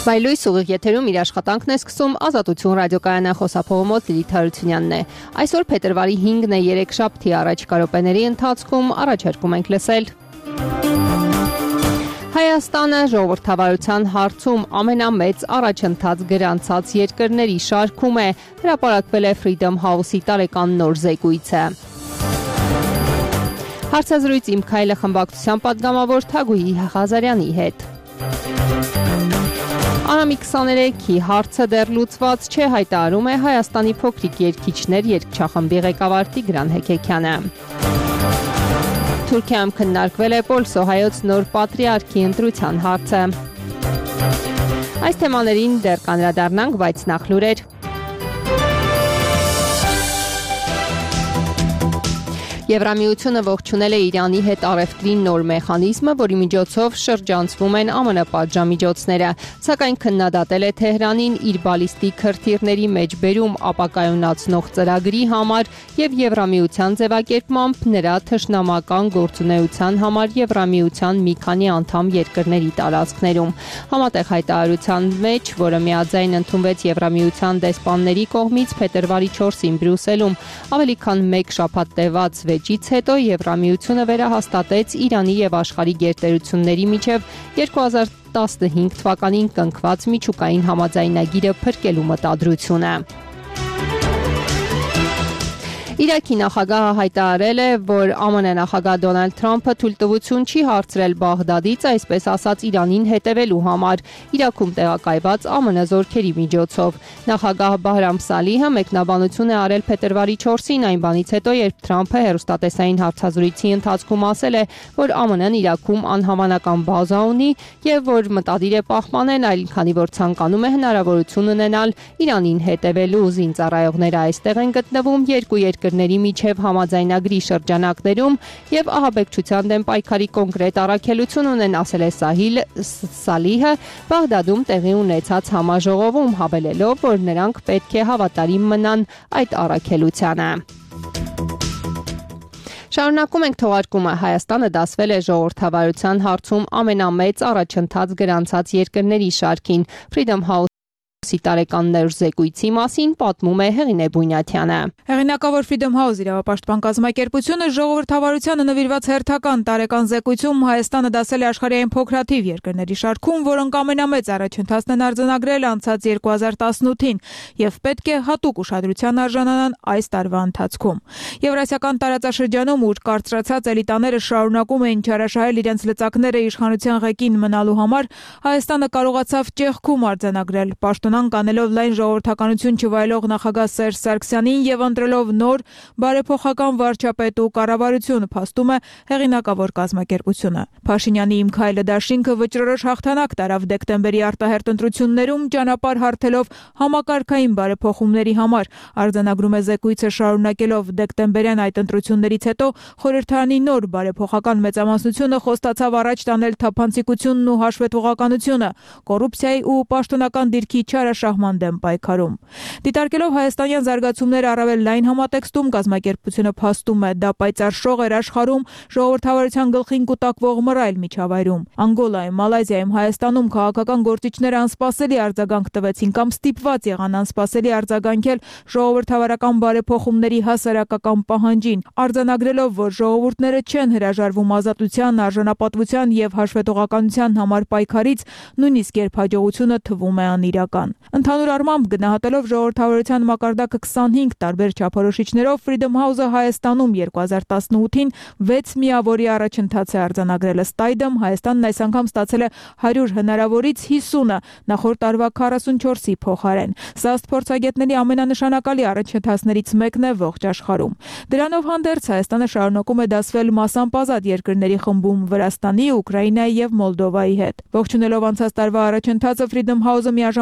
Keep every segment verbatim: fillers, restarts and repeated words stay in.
Վայլույս ուղիղ եթերում իր աշխատանքն է սկսում Ազատություն ռադիոկայանի խոսափողոմոց Լիլիթ Հարությունյանն է։ Այսօր փետրվարի հինգն է, երեքշաբթի առաջիկա րոպեների ընթացքում առաջարկում ենք լսել. Հայաստանը ժողովրդավարության հարցում ամենամեծ առաջընթաց գրանցած երկրների շարքում է, հրապարակվել է Freedom House-ի տարեկան նոր զեկույցը։ Հարցազրույց Իմ քայլը խմբակցության պատգամավոր Թագուհի Ղազարյանի հետ։ Անամի քսաներեքի հարցը դեռ լուծված չէ, հայտարարում է Հայաստանի փոքրիկ երգիչներ երգչախմբի ղեկավար Տիգրան Հեքեքյանը։ Թուրքիայում քննարկվել է Պոլսո հայոց նոր պատրիարքի ընտրության հարցը։ Այս թեմաներին դեռ կանդրադառնանք, բայց նախ լուրեր։ Եվրամիությունը ողջունել է Իրանի հետ առևտրի նոր մեխանիզմը, որի միջոցով շրջանցվում են ԱՄՆ պատժամիջոցները, սակայն քննադատել է Թեհրանին իր բալիստիկ հրթիռների մեջբերում ապակայունացնող ծրագրի համար եւ Եվրամիության ձևակերպմամբ նրա թշնամական գործունեության համար Եվրամիության մի քանի անդամ երկրների տարածքներում։ Համատեղ հայտարարության մեջ, որը միաձայն ընդունվեց Եվրամիության դեսպանների կողմից փետրվարի չորսին Բրյուսելում, ավելի քան մեկ շաբաթ տևած վեճից հետո Եվրամիությունը վերահաստատեց Իրանի եւ աշխարհի գերտերությունների միջև երկու հազար տասնհինգ թվականին կնքված միջուկային համաձայնագիրը փրկելու մտադրությունը։ Իրաքի նախագահը հայտարարել է, որ ԱՄՆ նախագահ Դոնալդ Թրամփը թույլտվություն չի հարցրել Բաղդադից, այսպես ասած Իրանին հետևելու համար, Իրաքում տեղակայված ԱՄՆ զորքերի միջոցով։ Նախագահ Բահրամ Սալիհը մեկնաբանություն է արել փետրվարի չորսին, այն բանից հետո, երբ Թրամփը հեռուստատեսային հարցազրույցի ընթացքում ասել է, որ ԱՄՆ-ն Իրաքում անհավանական բազա ունի եւ որ մտադիր է պահպանել, այլ քանի որ ցանկանում է հնարավորություն ունենալ Իրանին հետևելու զինծառայողները այստեղ են գտնվում երկու երկրների միջև համաձայնագրի շրջանակներում եւ ահաբեկչության դեմ պայքարի կոնկրետ առաքելություն ունեն, ասել է Սահիլ Սալիհը Բաղդադում տեղի ունեցած համաժողովում, հավելելով, որ նրանք պետք է հավատարիմ մնան այդ առաքելությանը։ Շարունակում ենք թողարկումը։ Հայաստանը դասվել է ժողովրդավարության հարցում ամենամեծ առաջընթաց գրանցած երկրների շարքին։ Freedom House-ի տարեկան նոր զեկույցի մասին պատմում է Հեղինե Բունյաթյանը։ Հեղինակավոր Freedom House իրավապաշտպան կազմակերպությունը ժողովրդավարությանը նվիրված հերթական տարեկան զեկույցում Հայաստանը դասել է աշխարհի այն փոքրաթիվ երկրների շարքում, որոնք ամենամեծ առաջընթացն են արձանագրել անցած երկու հազար տասնութին եւ պետք է հատուկ ուշադրության արժանանան այս տարվա ընթացքում։ Եվրասիական տարածաշրջանում, ուր կարծրացած էլիտաները շարունակում էին չարաշահել իրենց լծակները իշխանության ղեկին մնալու համար, Հայաստանը կարողացավ ճեղքում արձանագրել պաշտոնան կանելով լայն ժողովրդականություն չվայելող նախագահ Սերժ Սարգսյանին եւ ընտրելով նոր բարեփոխական վարչապետ ու կառավարություն, փաստում է հեղինակավոր կազմակերպությունը։ Փաշինյանի Իմ քայլը դաշինքը վճռորոշ հաղթանակ տարավ դեկտեմբերի արտահերթ ընտրություններում, ճանապարհ հարթելով համակարգային բարեփոխումների համար, արձանագրում է զեկույցը, շարունակելով դեկտեմբերյան այդ ընտրություններից հետո խորհրդարանի նոր բարեփոխական մեծամասնությունը խոստացավ առաջ տանել թափանցիկությունն ու հաշվետվողականությունը, կոռուպցիայի ու պաշտոնական դիրքի չարաշահման դեմ պայքարում։ Դիտարկելով հայաստանյան զարգացումները առավել լայն համատեքստում, կազմակերպությունը փաստում է, դա պայծառ շող էր աշխարհում ժողովրդավարության գլխին կուտակվող մռայլ միջավայրում։ Անգոլայում, Մալայզիայում, Հայաստանում քաղաքական գործիչները անսպասելի արձագանք տվեցին կամ ստիպված եղան անսպասելի արձագանքել ժողովրդավարական բարեփոխումների հասարակական պահանջին, արձանագրելով, որ ժողովուրդները չեն հրաժարվում ազատության, արժանապատվության եւ հաշվետվողականության համար պայքարից, նույնիսկ երբ հաջողությունը թվում է անիրական։ Ընդհանուր առմամբ գնահատելով ժողովրդավարության մակարդակը քսանհինգ տարբեր չափորոշիչներով, Freedom House-ը Հայաստանում երկու հազար տասնութին վեց միավորի առաջընթաց է արձանագրել։ Ըստ այդմ Հայաստանն այս անգամ ստացել է հարյուր հնարավորից հիսունը, նախորդ տարվա քառասունչորսի փոխարեն։ Սա ըստ փորձագետների ամենանշանակալի առաջընթացներից մեկն է ողջ աշխարհում։ Դրանով հանդերձ Հայաստանը շարունակում է դասվել մասամբ ազատ երկրների խմբում Վրաստանի, Ուկրաինայի եւ Մոլդովայի հետ։ Ողջունելով անցած տարվա առաջընթացը, Freedom House-ը միաժամանակ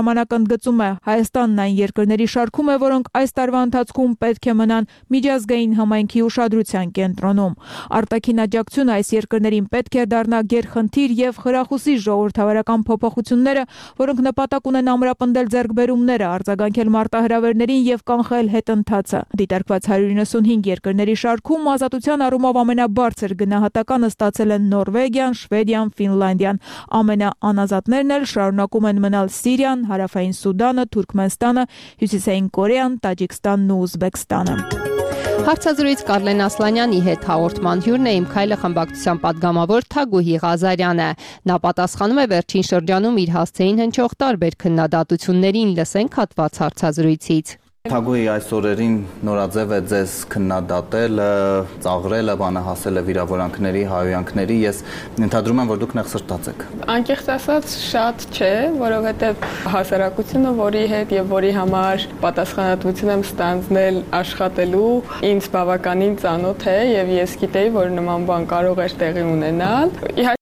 ընդգծում է, Հայաստանն այն երկրների շարքում է, որոնք այս տարվա ընթացքում պետք է մնան միջազգային համայնքի ուշադրության կենտրոնում։ Արտաքին աջակցությունը այս երկրներին պետք է դառնա գերխնդիր եւ խրախուսի ժողովրդավարական փոփոխությունները, որոնք նպատակ ունեն ամրապնդել ձեռքբերումները, արձագանքել մարտահրավերներին եւ կանխել հետընթացը։ Դիտարկված հարյուր իննսունհինգ երկրների շարքում ազատության առումով ամենաբարձր գնահատականը ստացել են Նորվեգիան, Շվեդիան, Ֆինլանդիան։ Ամենաանազատներն էլ շարունակում են մնալ Սիրիան, Հարավային Սուդանը, Թուրքմենստանը, Հյուսիսային Կորեան, Տաջիկստանն ու Ուզբեկստանը։ Հարցազրույց Կարլեն Ասլանյանի հետ հաղորդման հյուրն է Իմ քայլը խմբակցության падգամավոր Թագուհի Ղազարյանը։ Նա պատասխանում է վերջին շրջանում իր հասցեին հնչող տարբեր քննադատություններին, լսենք հատված հարցազրույցից։ Թագուհի, այս օրերին նորաձև է ձեզ քննադատելը, ծաղրելը, բանահասելը վիրավորանքների, հայհոյանքների, ես ենթադրում եմ, որ դուք նեղսրտած եք։ Անկեղծ ասած շատ չէ, որովհետև հասարակությունը, որի հետ եւ որի համար պատասխանատվություն եմ ստանձնել աշխատելու, ինձ բավականին ծանոթ է եւ ես գիտեի, որ նման բան կարող էր տեղի ունենալ։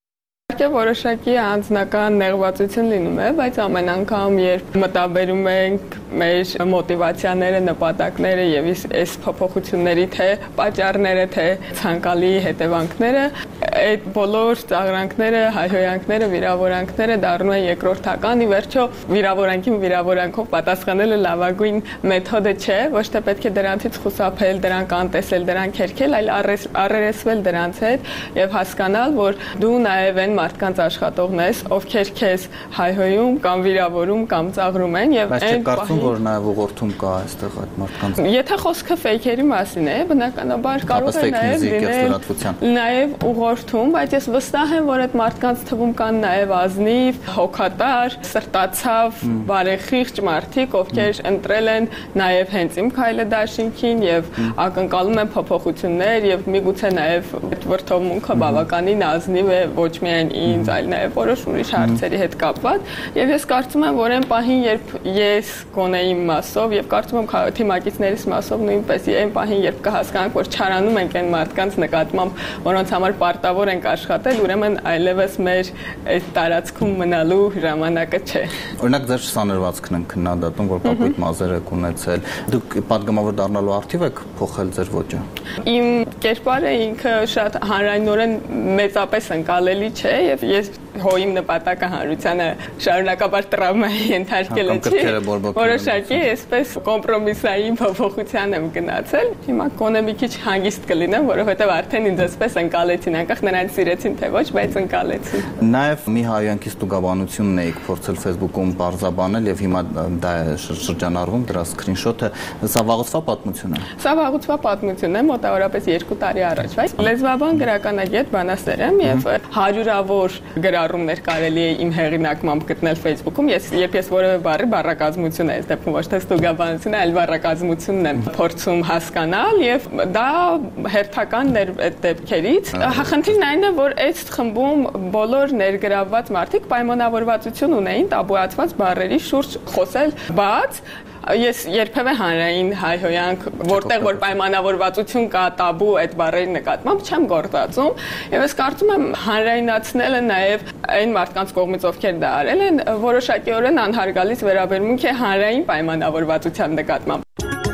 Որոշակի անձնական նեղվածություն լինում է, բայց ամեն անգամ, երբ մտաբերում ենք մեր մոտիվացիաները, նպատակները եւ այս փոփոխությունների թե պատճառները, թե ցանկալի հետևանքները, այդ բոլոր ծաղրանքները, հայհոյանքները, վիրավորանքները դառնում են երկրորդական, ի վերջո վիրավորանքին վիրավորանքով պատասխանելը լավագույն մեթոդը չէ, ոչ թե պետք է դրանցից խուսափել, դրանք անտեսել, դրանք հերքել, այլ առերեսվել դրանց հետ եւ հասկանալ, որ դու նաեւ այն մարդկանց աշխատողն ես, ովքեր քեզ հայհոյում կամ վիրավորում կամ ծաղրում են եւ այն կարծում որ նաեւ ուղղորդում կա այստեղ այդ մարդկանց։ Եթե խոսքը ֆեյքերի մասին է, բնականաբար կարող է նաեւ լինել նաեւ ուղղորդում, բայց ես վստահ եմ, որ այդ մարդկանց թվում կան նաեւ ազնիվ, հոգատար, սրտացավ, բարեխիղճ մարդիկ, ովքեր ընտրել են նաեւ հենց Իմ քայլը դաշինքին եւ ակնկալում են փոփոխություններ եւ միգուցե նաեւ այդ վրթովմունքը բավականին ազնիվ է ոչ միայն ինձ, այլ նաև որոշ ուրիշ հարցերի հետ կապված եւ ես կարծում եմ, որ այն պահին, երբ ես գոնե իմ մասով եւ կարծում եմ թիմակիցներիս մասով նույնպես այն պահին, երբ կհասկանանք, որ չարանում ենք այն մարդկանց նկատմամբ, որոնց համար պարտավոր ենք աշխատել, ուրեմն այլևս մեր այդ տարածքում մնալու ժամանակը չէ։ Օրինակ ձեր սաներվածքն են քննադատում, որ կապույտ մազեր եք ունեցել։ Դուք падգամավոր դառնալու արդյունք եք փոխել ձեր ոճը։ Իմ կերպարը ինքը շատ հանրայնորեն մեծապես ընկալելի չէ եւ ես հոյիմ նպատակը հանրությանը շարունակաբար տրավմայի ենթարկելը չի։ Որոշակի այսպես կոմպրոմիսային փոփոխության եմ գնացել։ Հիմա կոնե մի քիչ հանգիստ կլինեմ, որովհետեւ արդեն ինձ այսպես ընկալեցին, անկախ նրանց սիրեցին թե ոչ, բայց ընկալեցին։ Նաեւ մի հայոյանքի ստուգաբանությունն էիք փորձել Facebook-ում բարձաբանել եւ հիմա դա է շրջանառվում դրա սկրինշոթը։ Սա վաղուց պատմություն է։ Սա վաղուց պատմություն է, մոտավորապես երկու տարի առաջ, բայց լեզվաբան գրականագետ բանասեր եմ եւ հարյուրավոր գրառումներ կարելի է իմ հեղինակմամբ գտնել Facebook-ում։ Ես երբ ես որևէ բառի բառակազմություն այս դեպքում ոչ թե ստուգաբանություն, այլ բառակազմությունն եմ փորձում հասկանալ եւ դա հերթական ներ այդ դեպքերից։ Խնդիրն այն է, որ այս խմբում բոլոր ներգրավված մարդիկ պայմանավորվածություն ունեին տաբուացված բառերի շուրջ խոսել բաց։ Ես երբևէ հանրային հայհոյանք, որտեղ որ պայմանավորվածություն կա տաբու այդ բառերի նկատմամբ չեմ գործածում եւ ես կարծում եմ հանրայնացնելը նաեւ այն մարդկանց կողմից ովքեր դա արել են որոշակիորեն անհարգալից վերաբերմունք է հանրային պայմանավորվածության նկատմամբ։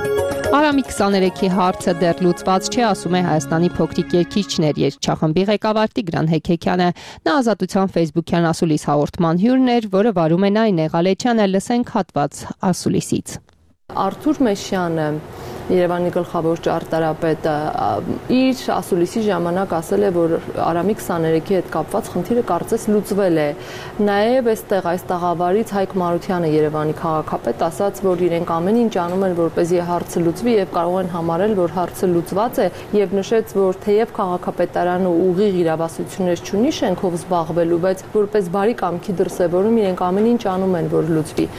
Արամիկ քսաներեքի հարցը դեռ լուծված չէ, ասում է Հայաստանի փոքրիկ երգիչներ երգչախմբի ղեկավար Տիգրան Հեքեքյանը։ Նա Ազատության Facebook-յան ասուլիս հաղորդման հյուրն էր, որը վարում է Նային Եղալեչյանը, լսենք հատված ասուլիսից։ Արթուր Մեշյանը, Երևանի գլխավոր ճարտարապետը, իր ասուլիսի ժամանակ ասել է, որ Արամի քսաներեքի հետ կապված խնդիրը կարծես լուծվել է։ Նաև այստեղ այս տաղավարից Հայկ Մարությանը, Երևանի քաղաքապետ, ասաց, որ իրենք ամեն ինչ անում են, որպեսզի հարցը լուծվի եւ կարող են համարել, որ հարցը լուծված է եւ նշեց, որ թեև քաղաքապետարանը ուղիղ իրավասություններ չունի շենքով զբաղվելու, բայց որպես բարի կամքի դրսևորում իրենք ամեն ինչ անում են, որ լուծվի։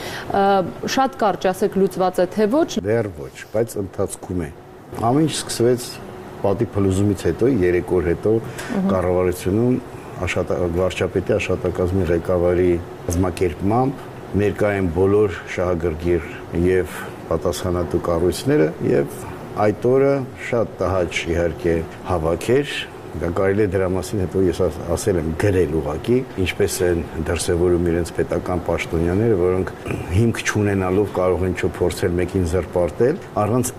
Շատ կարճ ասեք, լուծված է թե ոչ։ Դեռ ոչ, բայց ընթացքում է։ Ամեն ինչ սկսվեց պատի փլուզումից հետո, երեք օր հետո կառավարությունում վարչապետի աշխատակազմի ղեկավարի կազմակերպմամբ ներկա են բոլոր շահագրգիռ եւ պատասխանատու կառույցները եւ այդ օրը շատ տհաճ իհարկե հավաք էր, Կարելի է դրա մասին հետո ես ասել եմ գրել ուղղակի, ինչպես են դրսևորում իրենց պետական պաշտոնյաները, որոնք հիմք չունենալով կարող են չփորձել մեկին զրպարտել առանց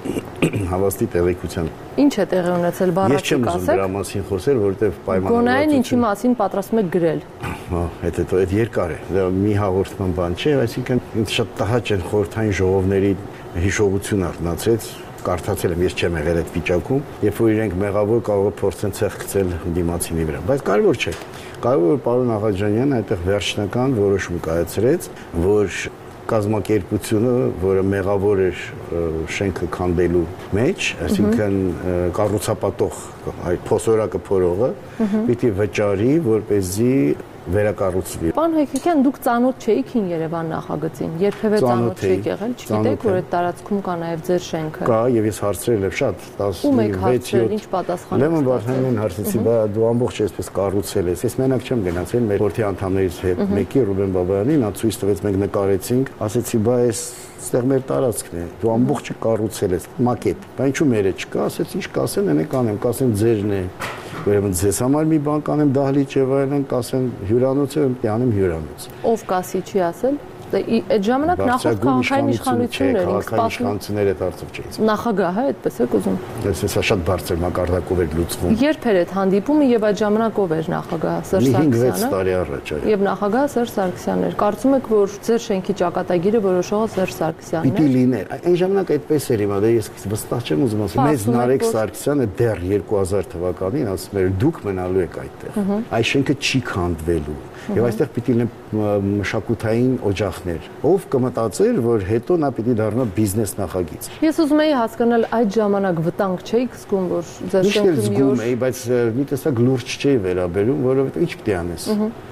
հավաստի տեղեկության։ Ինչ է տեղի ունեցել բառացի կասեք։ Ես չեմ ուզում դրա մասին խոսել, որովհետև պայմանավորվածություն։ Գոնային ինչի մասին պատրաստում եք գրել։ Հա, հետո այդ երկար է։ Դա մի հաղորդման բան չէ, այսինքն ինձ շատ տհաճ են խորհրդային ժողովների հիշողություն արտնացեց, կարդացել եմ, ես չեմ եղել այդ վիճակում, երբ որ իրենք մեղավոր կարող է փորձեն ցեղ գցել դիմացինի վրա, բայց կարևոր չէ։ Կարևորը պարոն Աղաջանյանը այդտեղ վերջնական որոշում կայացրեց, որ կազմակերպությունը, որը մեղավոր էր շենքը քանդելու մեջ, այսինքն կառուցապատող այդ փոսորակը փորողը, պիտի վճարի, որպեսզի վերակառուցվի։ Պարոն Հոյքոյան, դուք ծանոթ չէիք հին Երևան նախագծին, երբևէ ծանոթ չեք եղել, չգիտեք, որ այդ տարածքում կա նաև ձեր շենքը։ Կա, եւ ես հարցրել եմ շատ, տասնվեց յոթ։ Ինչ պատասխան։ Լևոն Վարդանյանին հարցրեցի, բա դու ամբողջ այսպես կառուցել ես։ Ես մենակ չեմ գնացել, մեր խորհրդի անդամներից հետ մեկի Ռուբեն Բաբայանին, նա ցույց տվեց, մենք նկարեցինք, ասեցի, բա այս այստեղ մեր տարածքն է, դու ամբողջը կառուցել ես, մակետ։ Բա ինչու մերը չկա, ասեցի, ինչ կասեն, այնեք անեմ, կասեն ձերն է։ Ուրեմն ձեզ համար մի բան կանեմ դահլիճ եւ այլն, կասեն հյուրանոց է, անեմ հյուրանոց։ Ով կասի չի ասել։ Այդ ժամանակ նախորդ քաղաքային իշխանությունն էր, իշխանությունները դարձավ չէ։ Նախագահը այդպես է ուզում։ Ես հեսա շատ բարձր մակարդակով էր լուծվում։ Երբ էր այդ հանդիպումը եւ այդ ժամանակ ով էր նախագահը Սերժ Սարգսյանը։ հինգ-վեց տարի առաջ այո։ Եվ նախագահը Սերժ Սարգսյանն էր։ Կարծում եք, որ ձեր շենքի ճակատագիրը որոշողը Սերժ Սարգսյանն է։ Պիտի լիներ։ Այն ժամանակ այդպես էր հիմա, դե ես վստահ չեմ ուզում ասել։ Մեծ Նարեկ Սարգսյանը դեռ երկու հազար թվականին ասում էր դուք մնալու եք այդտեղ։ Այս շենքը չի քանդվելու։ Եվ այստեղ պիտի լինեն մշակութային օջախներ։ Ով կմտածեր, որ հետո նա պիտի դառնա բիզնես նախագիծ։ Ես ուզում էի հասկանալ այդ ժամանակ վտանգ չէիք զգում, որ ձեր շենքը մի օր։ Զգում էի, բայց մի տեսակ լուրջ չէի վերաբերում, որովհետև ինչ պիտի անես։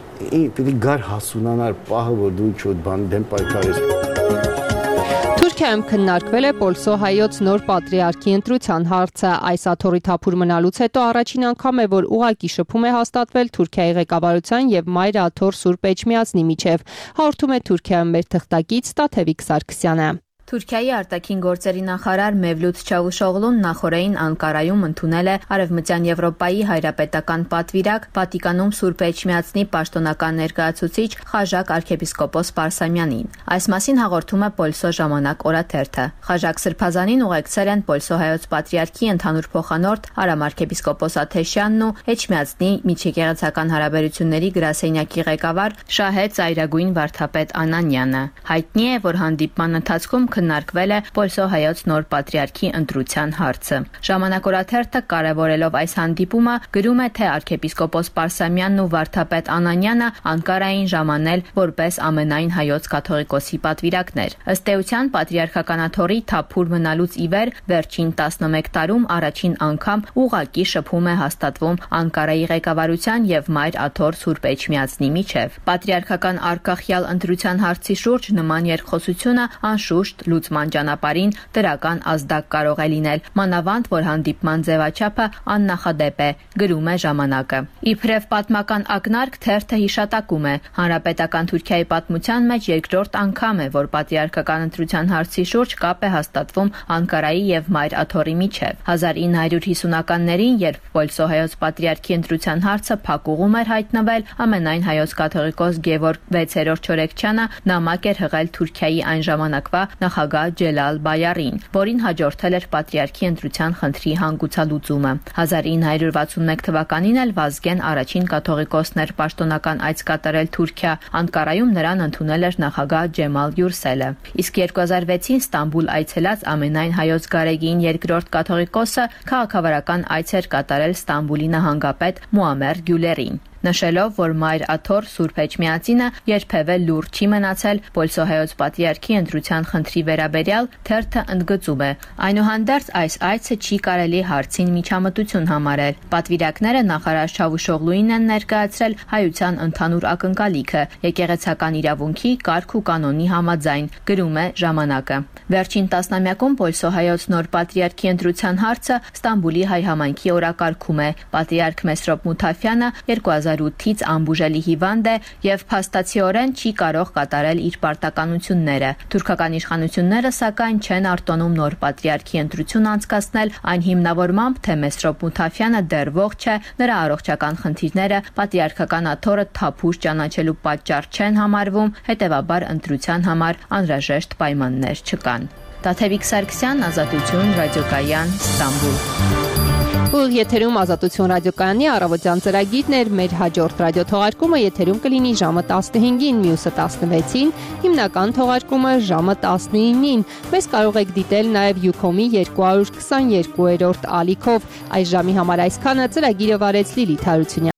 Պիտի գար հասունանար պահը, որ դու ինչ-որ բան դեմ պայքարես։ Թուրքիայում քննարկվել է Պոլսո հայոց նոր պատրիարքի ընտրության հարցը։ Այս աթոռի թափուր մնալուց հետո առաջին անգամ է, որ ուղղակի շփում է հաստատվել Թուրքիայի ղեկավարության եւ Մայր աթոռ Սուրբ Էջմիածնի միջև։ Հաղորդում է Թուրքիայում մեր թղթակից Տաթևիկ Սարգսյանը։ Թուրքիայի արտաքին գործերի նախարար Մևլութ Չավուշօղլուն նախորդին Անկարայում ընդունել է Արևմտյան Եվրոպայի հայրապետական պատվիրակ Վատիկանում Սուրբ Էջմիածնի պաշտոնական ներկայացուցիչ Խաժակ arczepiskopos Պարսամյանին։ Այս մասին հաղորդում է Պոլսո ժամանակ օրաթերթը։ Խաժակ Սրբազանին ուղեկցել են Պոլսո հայոց պատրիարքի ընդհանուր փոխանորդ Արամ arczepiskopos Աթեշյանն ու Էջմիածնի միջեկեղեցական հարաբերությունների գրասենյակի ղեկավար Շահե Ծայրագույն վարդապետ Անանյանը։ Հայտնի է, որ հանդիպման ընթացքում քննարկվել է Պոլսո հայոց նոր պատրիարքի ընտրության հարցը։ Ժամանակ օրաթերթը կարևորելով այս հանդիպումը գրում է, թե arczepiskopos Պարսամյանն ու վարդապետ Անանյանը Անկարային ժամանել որպես ամենայն հայոց կաթողիկոսի պատվիրակներ։ Ըստ էության պատրիարքական աթոռի թափուր մնալուց ի վեր վերջին տասնմեկ տարում առաջին անգամ ուղղակի շփում է հաստատվում Անկարայի ղեկավարության եւ Մայր աթոռ Սուրբ Էջմիածնի միջև։ Պատրիարքական արկախյալ ընտրության հարցի շուրջ նման երկխոսությունը անշուշտ լուծման ճանապարհին դրական ազդակ կարող է լինել, մանավանդ որ հանդիպման ձևաչափը աննախադեպ է, գրում է ժամանակը։ Իբրև պատմական ակնարկ թերթը հիշատակում է, հանրապետական Թուրքիայի պատմության մեջ երկրորդ անգամ է, որ պատրիարքական ընտրության հարցի շուրջ կապ է հաստատվում Անկարայի եւ Մայր աթոռի միջև։ հազար ինը հարյուր հիսունականներին, երբ Պոլսո հայոց պատրիարքի ընտրության հարցը փակուղում էր հայտնվել, ամենայն հայոց կաթողիկոս Գևորգ վեցերորդ Չորեքչյանը նամակ էր հղել Թուրքիայի այն ժամանակվա նախագահ Ջելալ Բայարին, որին հաջորդել էր պատրիարքի ընտրության խնդրի հանգուցալուծումը։ հազար ինը հարյուր վաթսունմեկ թվականին էլ Վազգեն առաջին կաթողիկոսներ պաշտոնական այց կատարել Թուրքիա, Անկարայում նրան ընդունել էր նախագահ Ջեմալ Գյուրսելը։ Իսկ երկու հազար վեցին Ստամբուլ այցելած ամենայն հայոց գարեգին երկրորդ կաթողիկոսը քաղաքավարական այց էր կատարել Ստամբուլի նահանգապետ Մուամեր Գյուլերին, նշելով, որ Մայր աթոռ Սուրբ Էջմիածինը երբևէ լուր չի մնացել Պոլսո հայոց պատրիարքի ընտրության խնդրի վերաբերյալ, թերթը ընդգծում է. այնուհանդերձ այս այցը չի կարելի հարցին միջամտություն համարել։ Պատվիրակները նախարար Չավուշօղլուին են ներկայացրել հայության ընդհանուր ակնկալիքը եկեղեցական իրավունքի կարգ ու կանոնի համաձայն, գրում է ժամանակը։ Վերջին տասնամյակում Պոլսո հայոց նոր պատրիարքի ընտրության հարցը Ստամբուլի հայ համայնքի օրակարգում է։ Պատրիարք Մեսրոպ Մութաֆյանը երկու հազար հազար ութից անբուժելի հիվանդ է եւ փաստացիորեն չի կարող կատարել իր պարտականությունները։ Թուրքական իշխանությունները սակայն չեն արտոնում նոր պատրիարքի ընտրություն անցկացնել այն հիմնավորմամբ, թե Մեսրոպ Մութաֆյանը դեռ ողջ է, նրա առողջական խնդիրները պատրիարքական աթոռը թափուր ճանաչելու պատճառ չեն համարվում, հետեւաբար ընտրության համար անհրաժեշտ պայմաններ չկան։ Տաթևիկ Սարգսյան, Ազատություն, ռադիոկայան, Ստամբուլ։ Ուղիղ եթերում Ազատություն ռադիոկայանի առավոտյան ծրագիրն էր, մեր հաջորդ ռադիոթողարկումը եթերում կլինի ժամը տասնհինգին, մյուսը տասնվեցին, հիմնական թողարկումը ժամը տասնինին։ Մեզ կարող եք դիտել նաև Յուքոմի երկու հարյուր քսաներկուերորդ ալիքով։ Այս ժամի համար այսքանը, ծրագիրը վարեց Լիլիթ Հարությունյանը։